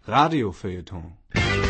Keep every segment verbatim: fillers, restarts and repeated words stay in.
Radiofeuilleton.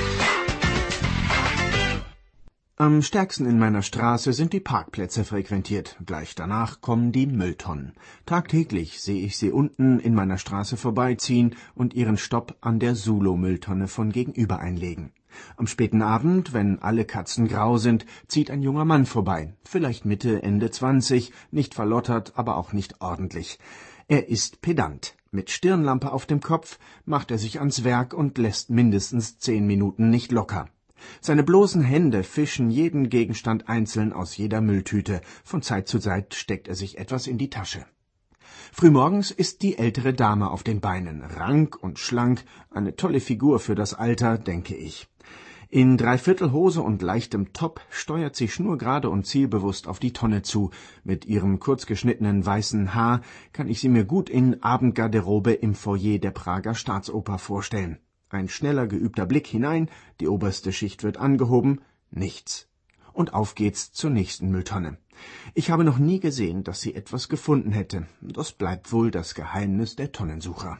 Am stärksten in meiner Straße sind die Parkplätze frequentiert. Gleich danach kommen die Mülltonnen. Tagtäglich sehe ich sie unten in meiner Straße vorbeiziehen und ihren Stopp an der Sulo-Mülltonne von gegenüber einlegen. Am späten Abend, wenn alle Katzen grau sind, zieht ein junger Mann vorbei. Vielleicht Mitte, Ende zwanzig, nicht verlottert, aber auch nicht ordentlich. Er ist pedant. Mit Stirnlampe auf dem Kopf macht er sich ans Werk und lässt mindestens zehn Minuten nicht locker. Seine bloßen Hände fischen jeden Gegenstand einzeln aus jeder Mülltüte. Von Zeit zu Zeit steckt er sich etwas in die Tasche. Frühmorgens ist die ältere Dame auf den Beinen, rank und schlank, eine tolle Figur für das Alter, denke ich. In Dreiviertelhose und leichtem Top steuert sie schnurgerade und zielbewusst auf die Tonne zu. Mit ihrem kurzgeschnittenen weißen Haar kann ich sie mir gut in Abendgarderobe im Foyer der Prager Staatsoper vorstellen. Ein schneller, geübter Blick hinein, die oberste Schicht wird angehoben, nichts. Und auf geht's zur nächsten Mülltonne. Ich habe noch nie gesehen, dass sie etwas gefunden hätte. Das bleibt wohl das Geheimnis der Tonnensucher.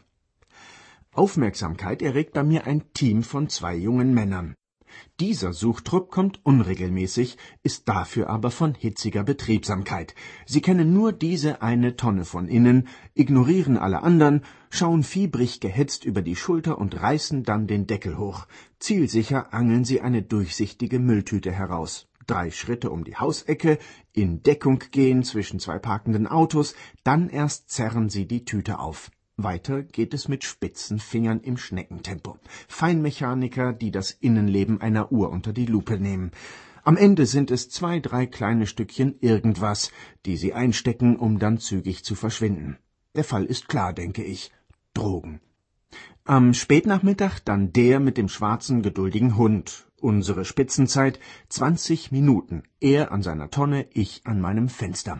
Aufmerksamkeit erregt bei mir ein Team von zwei jungen Männern. Dieser Suchtrupp kommt unregelmäßig, ist dafür aber von hitziger Betriebsamkeit. Sie kennen nur diese eine Tonne von innen, ignorieren alle anderen, schauen fiebrig gehetzt über die Schulter und reißen dann den Deckel hoch. Zielsicher angeln sie eine durchsichtige Mülltüte heraus. Drei Schritte um die Hausecke, in Deckung gehen zwischen zwei parkenden Autos, dann erst zerren sie die Tüte auf. Weiter geht es mit spitzen Fingern im Schneckentempo. Feinmechaniker, die das Innenleben einer Uhr unter die Lupe nehmen. Am Ende sind es zwei, drei kleine Stückchen irgendwas, die sie einstecken, um dann zügig zu verschwinden. Der Fall ist klar, denke ich. Drogen. Am Spätnachmittag dann der mit dem schwarzen, geduldigen Hund. Unsere Spitzenzeit zwanzig Minuten. Er an seiner Tonne, ich an meinem Fenster.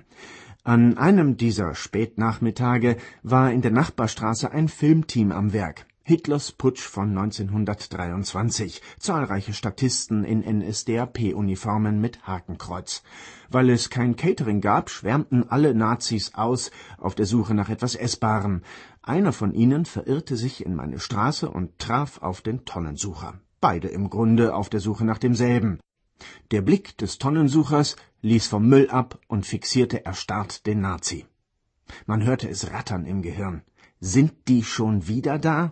An einem dieser Spätnachmittage war in der Nachbarstraße ein Filmteam am Werk. Hitlers Putsch von neunzehnhundertdreiundzwanzig. Zahlreiche Statisten in N S D A P-Uniformen mit Hakenkreuz. Weil es kein Catering gab, schwärmten alle Nazis aus auf der Suche nach etwas Essbarem. Einer von ihnen verirrte sich in meine Straße und traf auf den Tonnensucher. Beide im Grunde auf der Suche nach demselben. Der Blick des Tonnensuchers ließ vom Müll ab und fixierte erstarrt den Nazi. Man hörte es rattern im Gehirn. Sind die schon wieder da?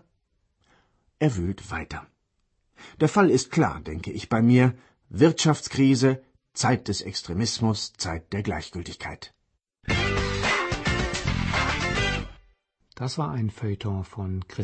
Er wühlt weiter. Der Fall ist klar, denke ich bei mir. Wirtschaftskrise, Zeit des Extremismus, Zeit der Gleichgültigkeit. Das war ein Feuilleton von